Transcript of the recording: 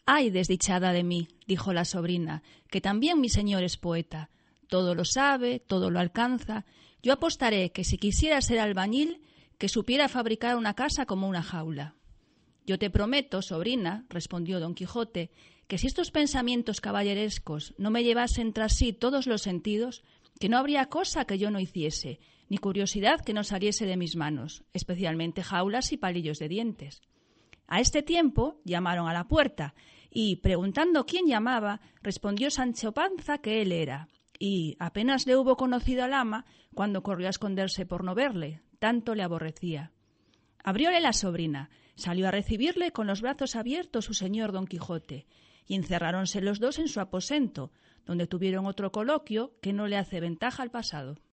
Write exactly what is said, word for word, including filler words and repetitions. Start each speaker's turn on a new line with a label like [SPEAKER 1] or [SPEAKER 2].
[SPEAKER 1] «Ay, desdichada de mí», dijo la sobrina, «que también mi señor es poeta. Todo lo sabe, todo lo alcanza. Yo apostaré que si quisiera ser albañil, que supiera fabricar una casa como una jaula». «Yo te prometo, sobrina», respondió don Quijote, «que si estos pensamientos caballerescos no me llevasen tras sí todos los sentidos, que no habría cosa que yo no hiciese, ni curiosidad que no saliese de mis manos, especialmente jaulas y palillos de dientes». A este tiempo llamaron a la puerta, y, preguntando quién llamaba, respondió Sancho Panza que él era, y apenas le hubo conocido al ama cuando corrió a esconderse por no verle, tanto le aborrecía. Abrióle la sobrina, salió a recibirle con los brazos abiertos su señor don Quijote, y encerráronse los dos en su aposento, donde tuvieron otro coloquio que no le hace ventaja al pasado.